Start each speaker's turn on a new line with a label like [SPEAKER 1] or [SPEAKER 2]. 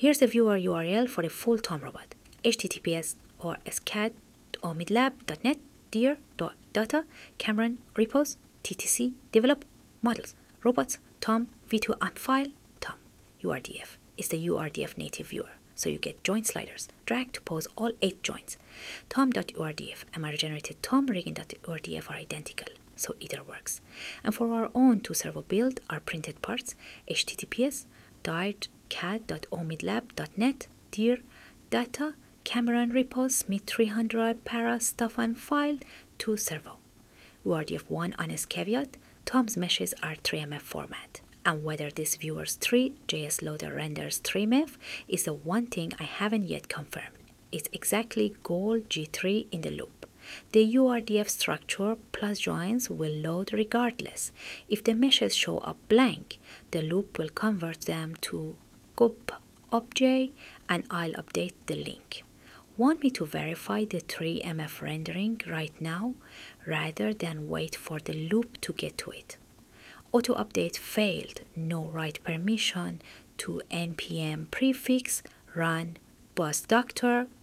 [SPEAKER 1] Here's the viewer URL for the full Tom robot. https://scad.omidlab.net dir.data Cameron repos TTC develop models robots Tom v2 amp file Tom URDF is the URDF native viewer. So you get joint sliders. Drag to pose all 8 joints. Tom.urdf and my regenerated Tom rigging.urdf are identical, so either works. And for our own 2 servo build, our printed parts, https://cad.omidlab.net dir data Cameron repos Smith 300 para stuff and file 2 servo. URDF 1 honest caveat, Tom's meshes are 3MF format. And whether this viewer's 3JS loader renders 3MF is the one thing I haven't yet confirmed. It's exactly gold G3 in the loop. The URDF structure plus joins will load regardless. If the meshes show up blank, the loop will convert them to GUP-obj and I'll update the link. Want me to verify the 3MF rendering right now rather than wait for the loop to get to it? Auto update failed, no write permission to npm prefix run bus doctor